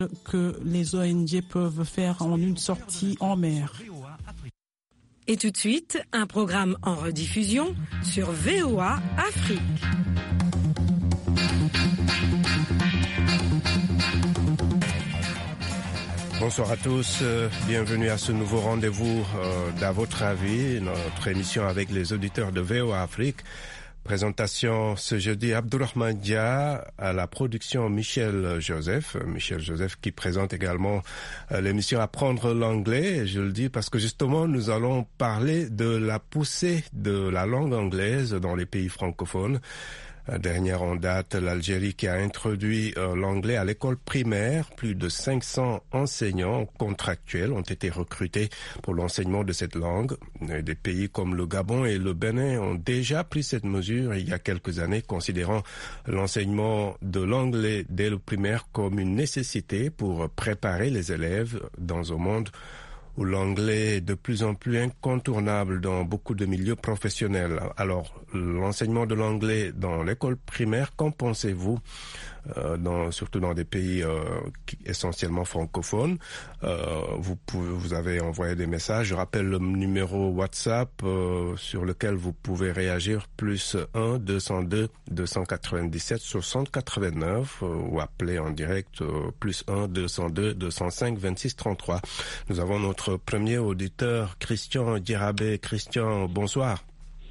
que les ONG peuvent faire en une sortie en mer. Et tout de suite, un programme en rediffusion sur VOA Afrique. Bonsoir à tous, bienvenue à ce nouveau rendez-vous d'À votre avis, notre émission avec les auditeurs de VOA Afrique. Présentation ce jeudi, Abdourahmane Dia, à la production Michel Joseph qui présente également l'émission Apprendre l'anglais. Je le dis parce que justement nous allons parler de la poussée de la langue anglaise dans les pays francophones. Dernière en date, l'Algérie qui a introduit l'anglais à l'école primaire. Plus de 500 enseignants contractuels ont été recrutés pour l'enseignement de cette langue. Des pays comme le Gabon et le Bénin ont déjà pris cette mesure il y a quelques années, considérant l'enseignement de l'anglais dès le primaire comme une nécessité pour préparer les élèves dans un monde où l'anglais est de plus en plus incontournable dans beaucoup de milieux professionnels. Alors, l'enseignement de l'anglais dans l'école primaire, qu'en pensez-vous, surtout dans des pays essentiellement francophones? Vous avez envoyé des messages. Je rappelle le numéro WhatsApp sur lequel vous pouvez réagir, plus 1 202 297 60 89 ou appeler en direct plus 1 202 205 26 33. Nous avons notre premier auditeur, Christian Dirabé. Christian, bonsoir.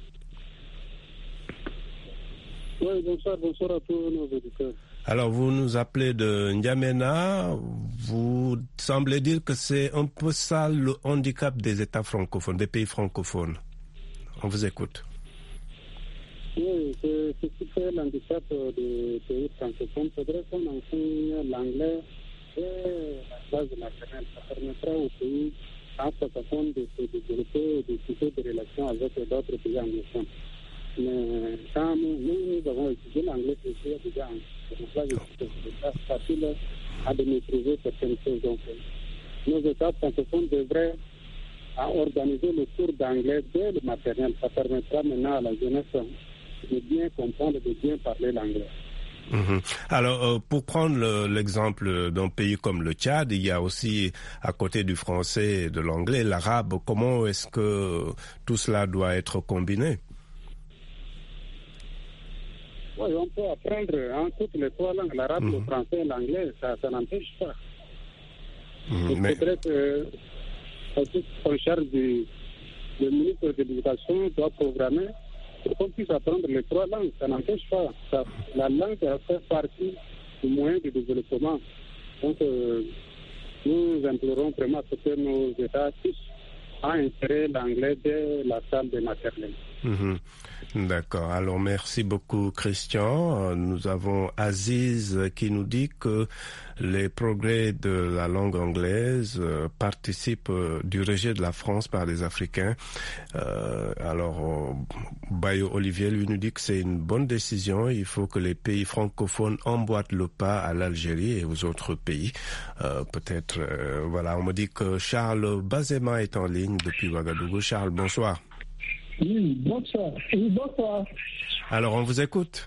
Oui, bonsoir à tous nos auditeurs. Alors, vous nous appelez de N'Djamena. Vous semblez dire que c'est un peu ça le handicap des États francophones, des pays francophones. On vous écoute. Oui, c'est ce qui fait l'handicap des pays francophones. C'est vrai qu'on enseigne l'anglais et la base maternelle. Ça permettra aux pays francophones de se développer et de tisser des relations avec d'autres pays anglophones. Mais quand nous avons étudié l'anglais, c'est déjà c'est facile à maîtriser certaines choses. Donc, nos États francophones devraient organiser le cours d'anglais dès le maternel. Ça permettra maintenant à la jeunesse de bien comprendre, de bien parler l'anglais. Alors, pour prendre l'exemple d'un pays comme le Tchad, il y a aussi, à côté du français et de l'anglais, l'arabe. Comment est-ce que tout cela doit être combiné? Oui, on peut apprendre en toutes les trois langues, l'arabe, le français et l'anglais, ça n'empêche pas. Il faudrait que en charge du ministre de l'Éducation doit programmer pour qu'on puisse apprendre les trois langues. Ça n'empêche pas. La langue fait partie du moyen de développement. Donc, nous implorons vraiment que nos États puissent insérer l'anglais dès la salle de maternelle. D'accord. Alors, merci beaucoup, Christian. Nous avons Aziz qui nous dit que les progrès de la langue anglaise participent du rejet de la France par les Africains. Alors, Bayo Olivier, lui, nous dit que c'est une bonne décision. Il faut que les pays francophones emboîtent le pas à l'Algérie et aux autres pays. Peut-être, voilà, on me dit que Charles Bazema est en ligne depuis Ouagadougou. Charles, bonsoir. Oui, bonsoir. Oui, bonsoir. Alors, on vous écoute.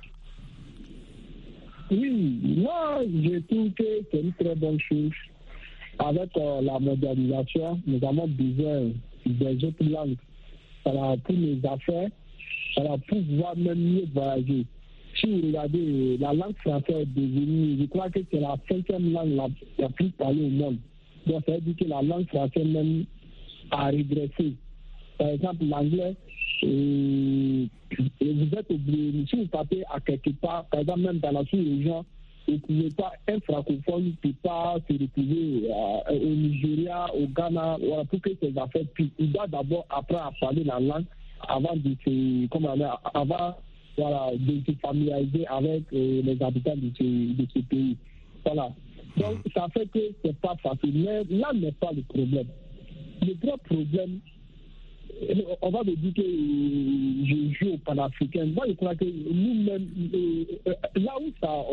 Oui, moi, je trouve que c'est une très bonne chose. Avec la mondialisation, nous avons besoin des autres langues. Pour les affaires, pour pouvoir même mieux voyager. Si vous regardez, la langue française est devenue, je crois que c'est la 5e langue la plus parlée au monde. Donc, ça veut dire que la langue française même a régressé. Par exemple, l'anglais, et vous êtes obligé, si vous partez à quelque part, par exemple même dans la sous-région, vous ne pouvez pas, un francophone ne peut pas se retrouver au Nigeria, au Ghana, voilà, pour que ces affaires puissent. Il doit d'abord apprendre à parler la langue avant de se familiariser avec les habitants de ce pays. Voilà. Donc ça fait que c'est pas facile. Mais là n'est pas le problème. Le vrai problème, on va me dire que je joue au panafricain. Moi, je crois que nous-mêmes, là où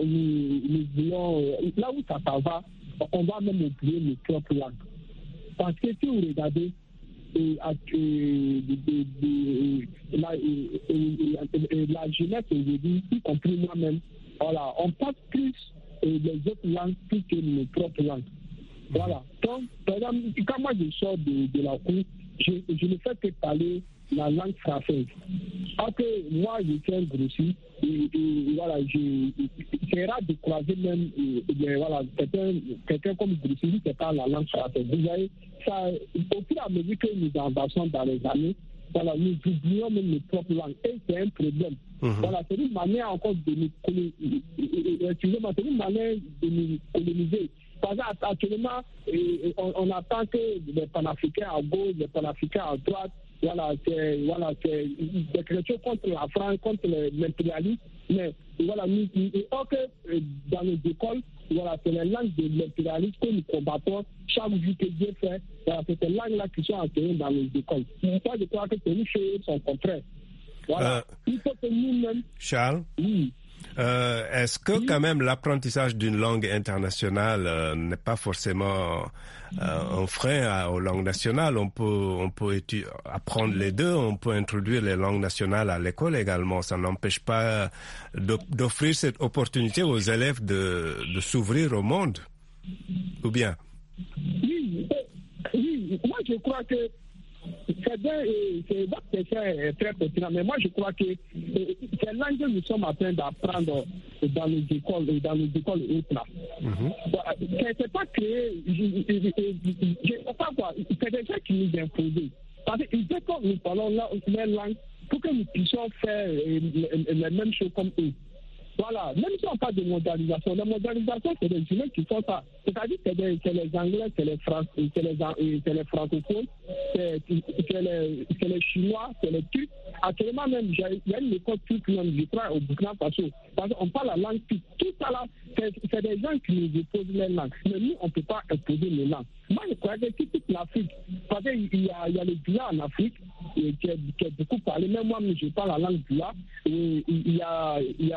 ça va, on va même oublier nos propres langues. Parce que si vous regardez, la jeunesse aujourd'hui, y compris moi-même, voilà, on passe plus les autres langues plus que nos propres langues. Voilà. Donc, par exemple, quand moi je sors de la cour, je ne fais que parler la langue française. Alors que moi, je suis un grossier, et voilà, c'est rare de croiser même voilà, quelqu'un comme grossier qui parle la langue française. Vous voyez, ça, au fur et à mesure que nous avançons dans les années, voilà, nous oublions même nos propres langues. Et c'est un problème. Voilà, c'est une manière encore de nous coloniser. C'est une manière de nous coloniser. Parce qu'actuellement, on attend que les panafricains à gauche, les panafricains à droite, voilà, c'est des chrétiens contre la France, contre l'impérialisme. Mais voilà, nous, dans nos écoles, voilà, c'est les langues de l'impérialisme que nous combattons chaque jour que Dieu fait. Voilà, c'est ces langues-là qui sont enseignées dans nos écoles. Moi, je crois que c'est une chose son contraire. Voilà. Il faut que nous-mêmes. Charles? Oui. Est-ce que quand même l'apprentissage d'une langue internationale n'est pas forcément un frein aux langues nationales? On peut apprendre les deux, on peut introduire les langues nationales à l'école également. Ça n'empêche pas d'offrir cette opportunité aux élèves de s'ouvrir au monde, ou bien? Oui, moi je crois que c'est bien, votre question est très pertinente, mais moi je crois que ces langues que nous sommes en train d'apprendre dans les écoles et autres là, c'est pas créé, je sais pas quoi, c'est des gens qui nous imposent. Parce qu'ils veulent que nous parlons leur langue pour que nous puissions faire les mêmes choses comme eux. Voilà, même si on parle de mondialisation, la mondialisation, c'est des humains qui font ça. C'est-à-dire que c'est les Anglais, c'est les francophones, c'est les Chinois, c'est les Turcs. Actuellement même, il y a une école turque même, je crois, au Burkina Faso. Parce qu'on parle la langue turque. Tout ça là, c'est des gens qui nous imposent les langues. Mais nous, on ne peut pas imposer les langues. Moi, je crois que toute l'Afrique, parce qu'il y a le Dula en Afrique, qui est beaucoup parlé. Même moi, je parle la langue Dula. Il y a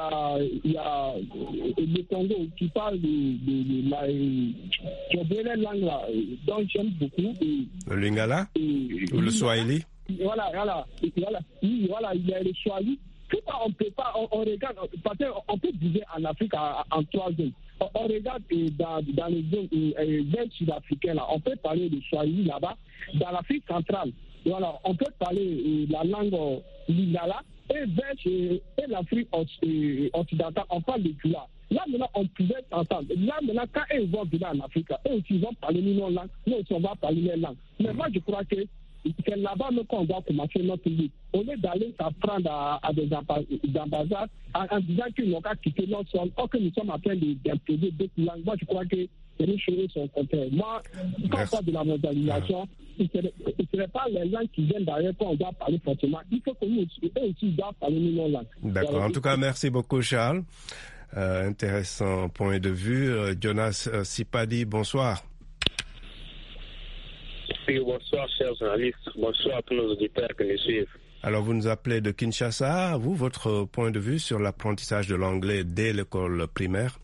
le Congo qui parle de la les langues là, dont j'aime beaucoup. Le Lingala ou le Swahili? Voilà, il y a le Swahili. Pourquoi on peut pas, on regarde, parce qu'on peut diviser en Afrique en 3 zones. On regarde dans les zones sud-africaines, là, on peut parler de Swahili là-bas. Dans l'Afrique centrale, voilà, on peut parler la langue lingala. Et l'Afrique occidentale, on parle de Dula. Là, maintenant, on pouvait s'entendre. Là, maintenant, quand ils vont venir en Afrique, eux aussi, ils vont parler nos langues. Nous aussi, on va parler les langues. Mais moi, je crois que c'est là-bas qu'on doit commencer notre vie. Au lieu d'aller s'apprendre à des ambassades en disant qu'ils n'ont qu'à quitter notre sol, or que nous sommes en train d'imposer d'autres langues. Moi, je crois que c'est une chose son contraire. Moi, quand on parle de la mondialisation, ce ne serait pas les langues qui viennent derrière qu'on doit parler forcément. Il faut que nous aussi doivent parler nos langues. D'accord. En tout cas, merci beaucoup, Charles. Intéressant point de vue. Jonas Sipadi, bonsoir. Oui, bonsoir, chers journalistes. Bonsoir à tous nos auditeurs qui nous suivent. Alors, vous nous appelez de Kinshasa. Vous, votre point de vue sur l'apprentissage de l'anglais dès l'école primaire?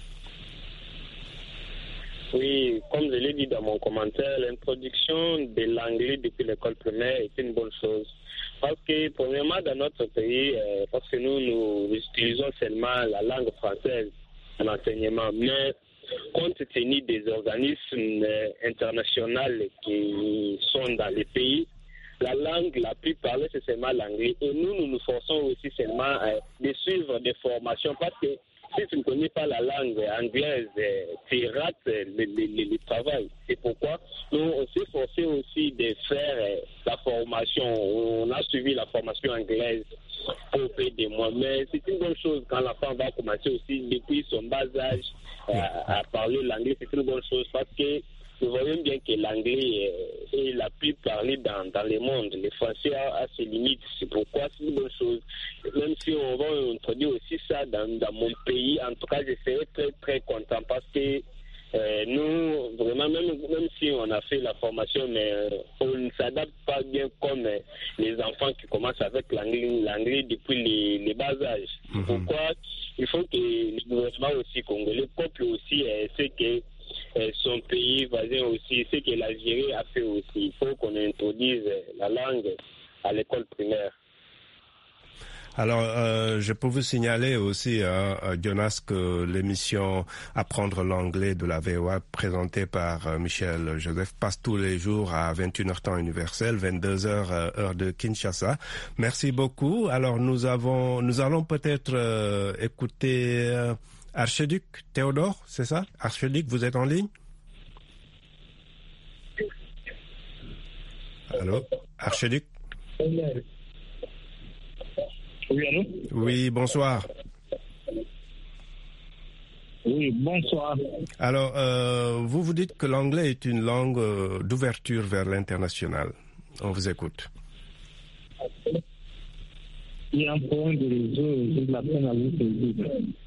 Oui, comme je l'ai dit dans mon commentaire, l'introduction de l'anglais depuis l'école primaire est une bonne chose. Parce que, premièrement, dans notre pays, parce que nous utilisons seulement la langue française en enseignement, mais compte tenu des organismes internationaux qui sont dans les pays, la langue la plus parlée, c'est seulement l'anglais. Et nous nous forçons aussi seulement de suivre des formations parce que si tu ne connais pas la langue anglaise, tu rates le travail. C'est pourquoi nous, on s'est forcé aussi de faire la formation. On a suivi la formation anglaise au pays des mois. Mais c'est une bonne chose quand l'enfant va commencer aussi depuis son bas âge à parler l'anglais. C'est une bonne chose parce que nous voyons bien que l'anglais est la plus parlée dans le monde. Le français a ses limites. C'est pourquoi c'est une bonne chose. Même si on va introduire aussi ça dans mon pays, en tout cas, je serais très, très content parce que nous, vraiment, même si on a fait la formation, mais on ne s'adapte pas bien comme les enfants qui commencent avec l'anglais depuis les bas âges. Pourquoi il faut que le gouvernement aussi congolais, le peuple aussi, sait que son pays voisin aussi, ce que l'Algérie a fait aussi. Il faut qu'on introduise la langue à l'école primaire. Alors, je peux vous signaler aussi, Jonas, que l'émission Apprendre l'anglais de la VOA, présentée par Michel Joseph, passe tous les jours à 21h temps universel, 22h heure de Kinshasa. Merci beaucoup. Alors, nous allons peut-être écouter Archiduc Théodore, c'est ça? Archiduc, vous êtes en ligne? Allô? Archiduc? Oui, allô? Oui, bonsoir. Oui, bonsoir. Alors, vous dites que l'anglais est une langue d'ouverture vers l'international. On vous écoute. Il y a un point de réseau, j'ai de la peine à vous saisir.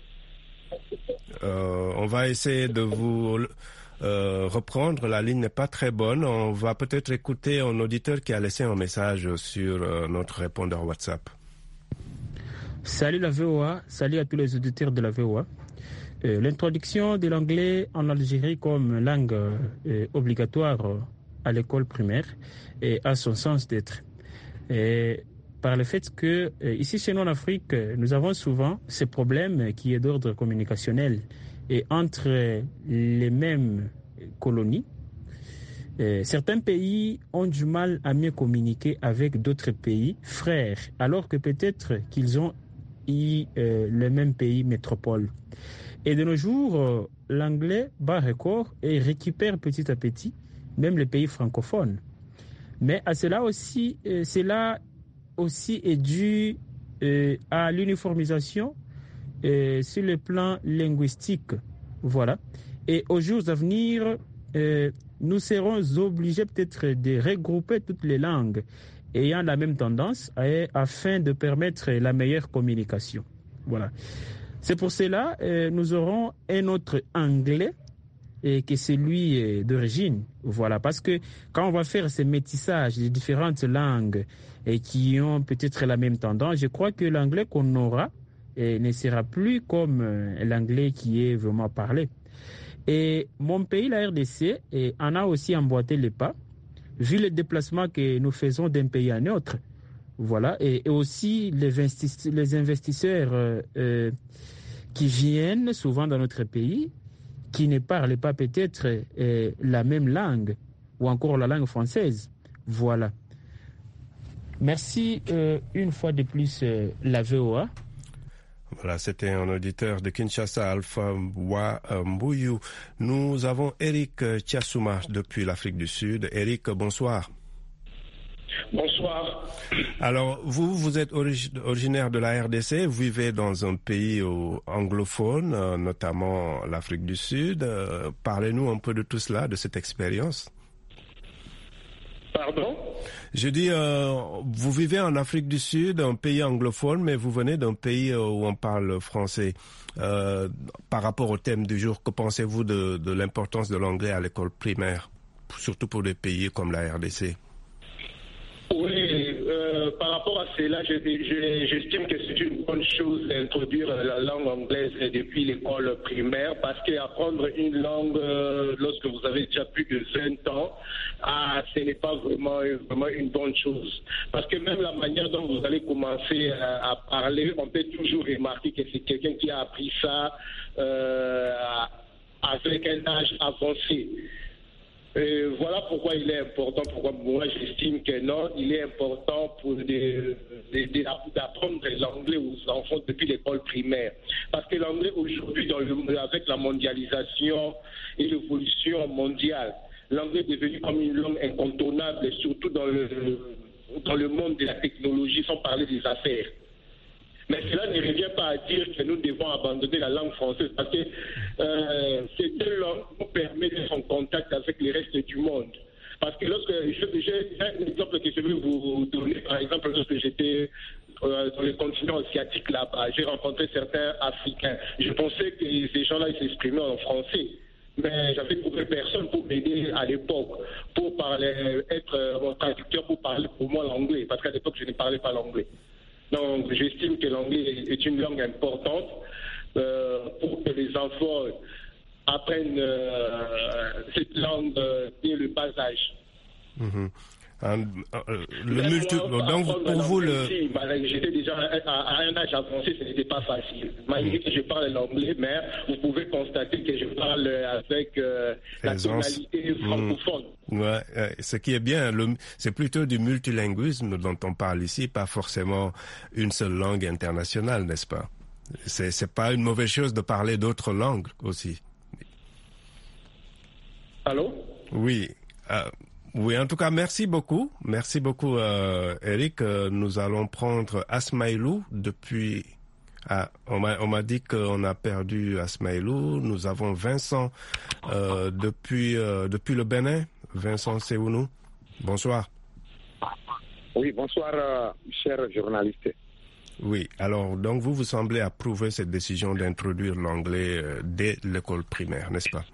On va essayer de vous reprendre. La ligne n'est pas très bonne. On va peut-être écouter un auditeur qui a laissé un message sur notre répondeur WhatsApp. Salut la VOA, salut à tous les auditeurs de la VOA. L'introduction de l'anglais en Algérie comme langue obligatoire à l'école primaire a son sens d'être. Par le fait que ici chez nous en Afrique, nous avons souvent ce problème qui est d'ordre communicationnel et entre les mêmes colonies. Certains pays ont du mal à mieux communiquer avec d'autres pays frères, alors que peut-être qu'ils ont le même pays métropole. Et de nos jours, l'anglais bat record et récupère petit à petit même les pays francophones. Mais à cela aussi est dû à l'uniformisation sur le plan linguistique. Voilà. Et aux jours à venir, nous serons obligés peut-être de regrouper toutes les langues ayant la même tendance afin de permettre la meilleure communication. Voilà. C'est pour cela nous aurons un autre anglais que celui d'origine. Voilà. Parce que quand on va faire ce métissage des différentes langues qui ont peut-être la même tendance, je crois que l'anglais qu'on aura ne sera plus comme l'anglais qui est vraiment parlé. Et mon pays, la RDC, en a aussi emboîté les pas, vu les déplacements que nous faisons d'un pays à un autre. Voilà. Et aussi les investisseurs qui viennent souvent dans notre pays, qui ne parlent pas peut-être la même langue, ou encore la langue française. Voilà. Merci une fois de plus la VOA. Voilà, c'était un auditeur de Kinshasa, Alpha Mbouyou. Nous avons Eric Tiassouma depuis l'Afrique du Sud. Eric, bonsoir. Bonsoir. Alors, vous êtes originaire de la RDC, vous vivez dans un pays anglophone, notamment l'Afrique du Sud. Parlez-nous un peu de tout cela, de cette expérience. Pardon? Je dis, vous vivez en Afrique du Sud, un pays anglophone, mais vous venez d'un pays où on parle français. Par rapport au thème du jour, que pensez-vous de l'importance de l'anglais à l'école primaire, surtout pour des pays comme la RDC? Oui, par rapport à cela, j'estime que c'est une bonne chose d'introduire la langue anglaise depuis l'école primaire, parce qu'apprendre une langue lorsque vous avez déjà plus de 20 ans, ce n'est pas vraiment une bonne chose. Parce que même la manière dont vous allez commencer à parler, on peut toujours remarquer que c'est quelqu'un qui a appris ça avec un âge avancé. Voilà pourquoi il est important, pourquoi moi j'estime que non, il est important d'apprendre l'anglais aux enfants depuis l'école primaire. Parce que l'anglais aujourd'hui, avec la mondialisation et l'évolution mondiale, l'anglais est devenu comme une langue incontournable, surtout dans le monde de la technologie, sans parler des affaires. Mais cela ne revient pas à dire que nous devons abandonner la langue française, parce que cette langue nous permet d'être en contact avec le reste du monde. Parce que j'ai un exemple que je vais vous donner, par exemple, lorsque j'étais dans le continent asiatique là-bas, j'ai rencontré certains Africains. Je pensais que ces gens-là s'exprimaient en français. Mais j'avais trouvé personne pour m'aider à l'époque, pour être mon traducteur, pour parler pour moi l'anglais, parce qu'à l'époque, je ne parlais pas l'anglais. Donc, j'estime que l'anglais est une langue importante pour que les enfants apprennent cette langue dès le bas âge. Mm-hmm. Donc pour vous j'étais déjà à un âge avancé, ce n'était pas facile. Malgré que je parle l'anglais, mais vous pouvez constater que je parle avec la tonalité francophone. Ouais, ce qui est bien, c'est plutôt du multilinguisme dont on parle ici, pas forcément une seule langue internationale, n'est-ce pas? C'est pas une mauvaise chose de parler d'autres langues aussi. Allô? Oui. Oui, en tout cas, merci beaucoup. Merci beaucoup, Eric. Nous allons prendre Asmaïlou depuis... on m'a dit qu'on a perdu Asmaïlou. Nous avons Vincent depuis le Bénin. Vincent, c'est où nous? Bonsoir. Oui, bonsoir, cher journaliste. Oui, alors, donc vous semblez approuver cette décision d'introduire l'anglais dès l'école primaire, n'est-ce pas?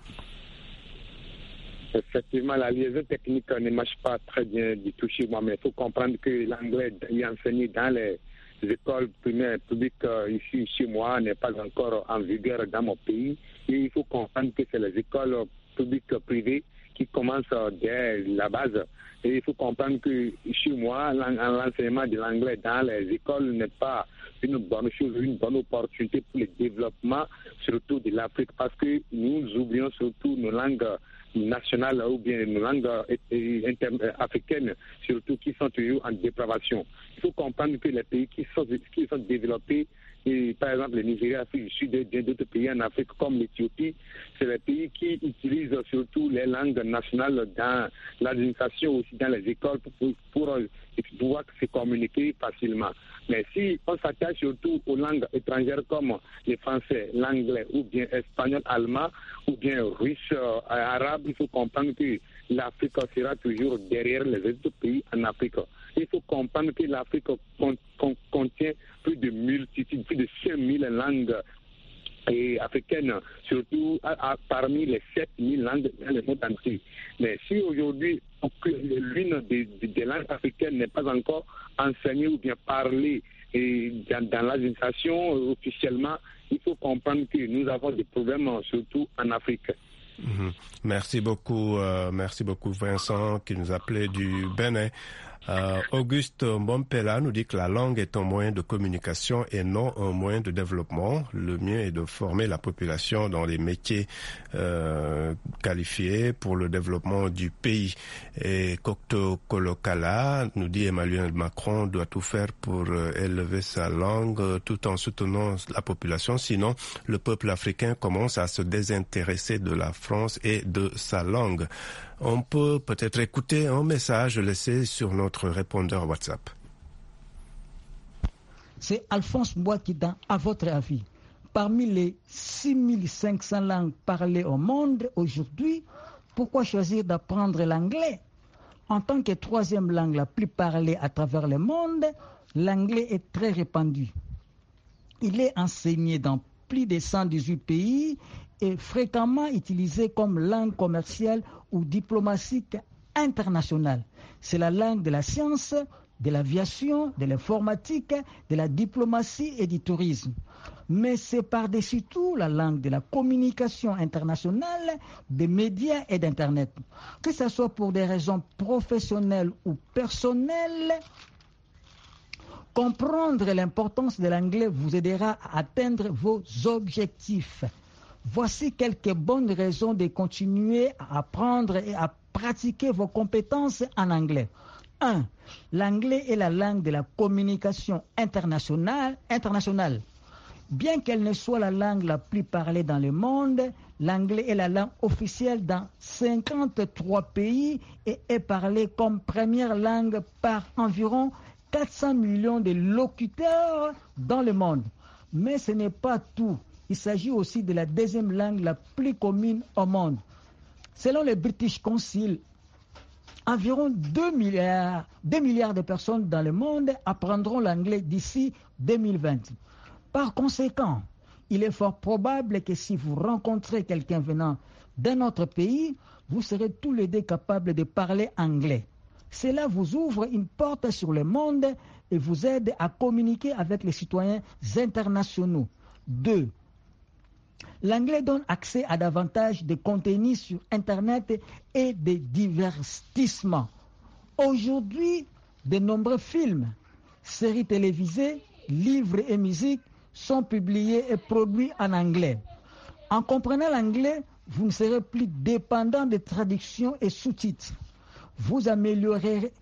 Effectivement, la liaison technique ne marche pas très bien du tout chez moi, mais il faut comprendre que l'anglais est enseigné dans les écoles primaires publiques ici chez moi n'est pas encore en vigueur dans mon pays. Et il faut comprendre que c'est les écoles publiques privées qui commencent dès la base. Et il faut comprendre que chez moi, l'enseignement de l'anglais dans les écoles n'est pas une bonne chose, une bonne opportunité pour le développement, surtout de l'Afrique, parce que nous oublions surtout nos langues nationales ou bien nos langues africaines, surtout qui sont toujours en dépravation. Il faut comprendre que les pays qui sont développés, et par exemple le Nigeria, l'Afrique du Sud et d'autres pays en Afrique comme l'Éthiopie, c'est les pays qui utilisent surtout les langues nationales dans l'administration, aussi dans les écoles pour pouvoir se communiquer facilement. Mais si on s'attache surtout aux langues étrangères comme le français, l'anglais ou bien espagnol, allemand ou bien russe, arabe, il faut comprendre que l'Afrique sera toujours derrière les autres pays en Afrique. Il faut comprendre que l'Afrique contient plus de 5000 langues africaines, surtout parmi les 7000 langues dans le monde entier. Mais si aujourd'hui, l'une des langues africaines n'est pas encore enseignée ou bien parlée dans l'administration officiellement, il faut comprendre que nous avons des problèmes surtout en Afrique. Merci beaucoup Vincent qui nous appelait du Bénin. Auguste Mbompela nous dit que la langue est un moyen de communication et non un moyen de développement. Le mieux est de former la population dans les métiers qualifiés pour le développement du pays. Et Cocteau Kolokala nous dit Emmanuel Macron doit tout faire pour élever sa langue tout en soutenant la population. Sinon, le peuple africain commence à se désintéresser de la France et de sa langue. On peut peut-être écouter un message laissé sur notre répondeur WhatsApp. C'est Alphonse Bois-Kidan, à votre avis. Parmi les 6500 langues parlées au monde aujourd'hui, pourquoi choisir d'apprendre l'anglais? En tant que troisième langue la plus parlée à travers le monde, l'anglais est très répandu. Il est enseigné dans plus de 118 pays et fréquemment utilisé comme langue commerciale ou diplomatique internationale. C'est la langue de la science, de l'aviation, de l'informatique, de la diplomatie et du tourisme. Mais c'est par-dessus tout la langue de la communication internationale, des médias et d'Internet. Que ce soit pour des raisons professionnelles ou personnelles, comprendre l'importance de l'anglais vous aidera à atteindre vos objectifs. Voici quelques bonnes raisons de continuer à apprendre et à pratiquer vos compétences en anglais. 1. L'anglais est la langue de la communication internationale. Bien qu'elle ne soit la langue la plus parlée dans le monde, l'anglais est la langue officielle dans 53 pays et est parlée comme première langue par environ 400 millions de locuteurs dans le monde. Mais ce n'est pas tout. Il s'agit aussi de la deuxième langue la plus commune au monde. Selon le British Council, environ 2 milliards de personnes dans le monde apprendront l'anglais d'ici 2020. Par conséquent, il est fort probable que si vous rencontrez quelqu'un venant d'un autre pays, vous serez tous les deux capables de parler anglais. Cela vous ouvre une porte sur le monde et vous aide à communiquer avec les citoyens internationaux. 2. L'anglais donne accès à davantage de contenus sur Internet et de divertissements. Aujourd'hui, de nombreux films, séries télévisées, livres et musiques sont publiés et produits en anglais. En comprenant l'anglais, vous ne serez plus dépendant de traductions et sous-titres. Vous améliorerez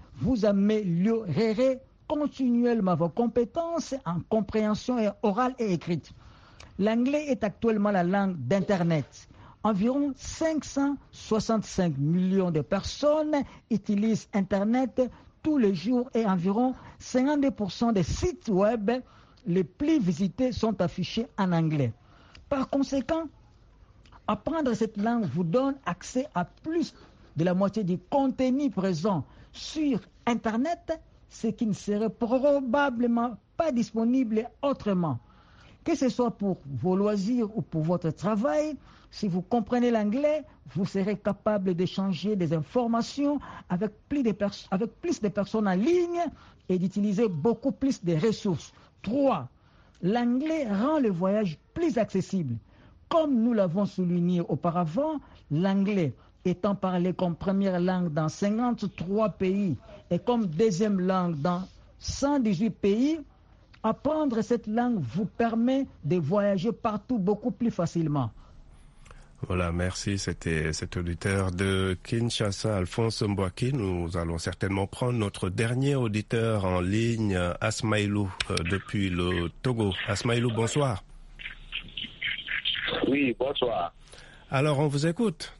continuellement vos compétences en compréhension orale et écrite. L'anglais est actuellement la langue d'Internet. Environ 565 millions de personnes utilisent Internet tous les jours et environ 52% des sites web les plus visités sont affichés en anglais. Par conséquent, apprendre cette langue vous donne accès à plus de la moitié du contenu présent sur Internet, ce qui ne serait probablement pas disponible autrement. Que ce soit pour vos loisirs ou pour votre travail, si vous comprenez l'anglais, vous serez capable d'échanger des informations avec plus de personnes en ligne et d'utiliser beaucoup plus de ressources. 3. L'anglais rend le voyage plus accessible. Comme nous l'avons souligné auparavant, l'anglais étant parlé comme première langue dans 53 pays et comme deuxième langue dans 118 pays, apprendre cette langue vous permet de voyager partout beaucoup plus facilement. Voilà, merci. C'était cet auditeur de Kinshasa, Alphonse Mbouaki. Nous allons certainement prendre notre dernier auditeur en ligne, Asmaïlou, depuis le Togo. Asmaïlou, bonsoir. Oui, bonsoir. Alors, on vous écoute.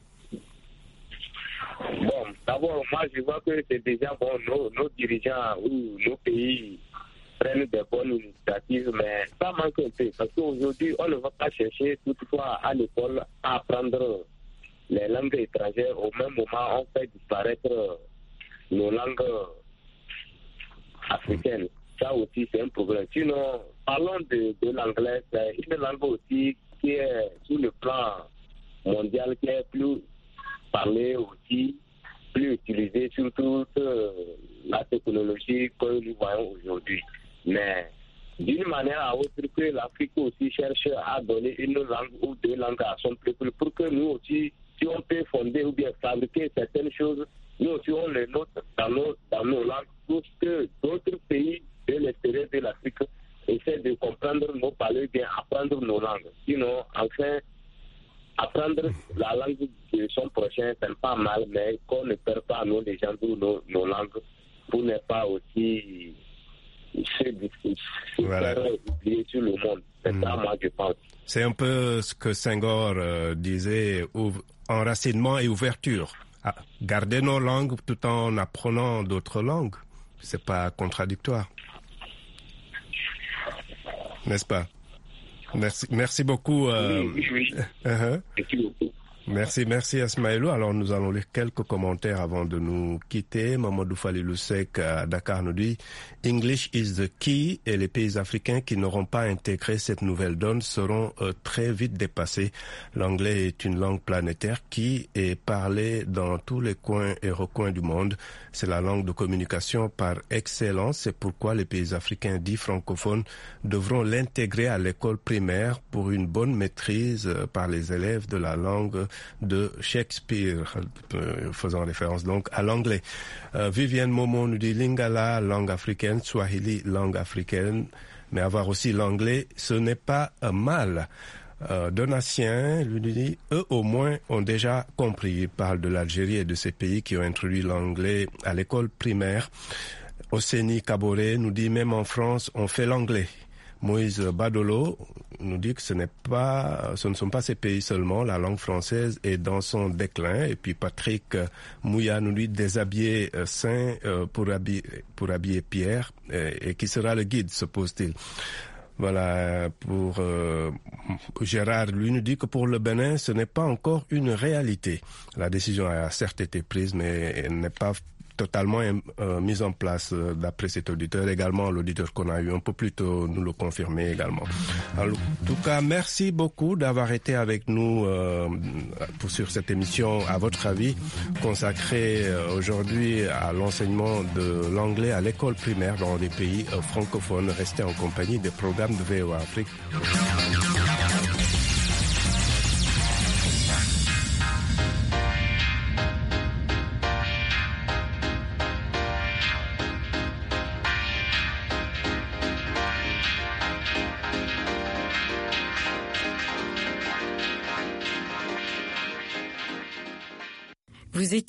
Bon, d'abord, moi, je vois que c'est déjà bon, nos dirigeants ou nos pays prennent des bonnes initiatives, mais ça manque un peu. Parce qu'aujourd'hui, on ne va pas chercher toutefois à l'école à apprendre les langues étrangères. Au même moment, on fait disparaître nos langues africaines. Ça aussi, c'est un problème. Sinon, parlons de l'anglais. C'est une langue aussi qui est sur le plan mondial, qui est plus parlée aussi, plus utilisée, surtout la technologie que nous voyons aujourd'hui. Mais d'une manière à autre, que l'Afrique aussi cherche à donner une langue ou deux langues à son peuple pour que nous aussi, si on peut fonder ou bien fabriquer certaines choses, nous aussi on les note dans nos langues pour que d'autres pays de l'extérieur de l'Afrique essaient de comprendre nos paroles, bien apprendre nos langues. Sinon, enfin, apprendre la langue de son prochain, c'est pas mal, mais qu'on ne perd pas nous les gens nos langues pour ne pas aussi voilà. Oublier sur le monde. C'est ça, moi, je pense. C'est un peu ce que Senghor disait, enracinement et ouverture. Garder nos langues tout en apprenant d'autres langues, c'est pas contradictoire. N'est-ce pas? Merci beaucoup. Oui. Merci beaucoup. Merci Asmaïlou. Alors nous allons lire quelques commentaires avant de nous quitter. Mamadou Falilou Sek à Dakar nous dit « English is the key » et les pays africains qui n'auront pas intégré cette nouvelle donne seront très vite dépassés. L'anglais est une langue planétaire qui est parlée dans tous les coins et recoins du monde. C'est la langue de communication par excellence. C'est pourquoi les pays africains dits francophones devront l'intégrer à l'école primaire pour une bonne maîtrise par les élèves de la langue de Shakespeare, faisant référence donc à l'anglais. Viviane Momo nous dit Lingala, langue africaine, Swahili, langue africaine, mais avoir aussi l'anglais, ce n'est pas mal. Donatien lui dit, eux au moins ont déjà compris. Il parle de l'Algérie et de ces pays qui ont introduit l'anglais à l'école primaire. Oseni Kaboré nous dit, même en France, on fait l'anglais. Moïse Badolo nous dit que ce ne sont pas ces pays seulement, la langue française est dans son déclin. Et puis Patrick Mouya nous dit déshabiller Saint pour habiller Pierre, et qui sera le guide, suppose-t-il. Voilà, pour Gérard, lui nous dit que pour le Bénin, ce n'est pas encore une réalité. La décision a certes été prise, mais elle n'est pas totalement mise en place d'après cet auditeur. Également, l'auditeur qu'on a eu un peu plus tôt nous le confirmait également. Alors, en tout cas, merci beaucoup d'avoir été avec nous sur cette émission, à votre avis, consacrée aujourd'hui à l'enseignement de l'anglais à l'école primaire dans des pays francophones. Restez en compagnie des programmes de VOA Afrique. Vous étiez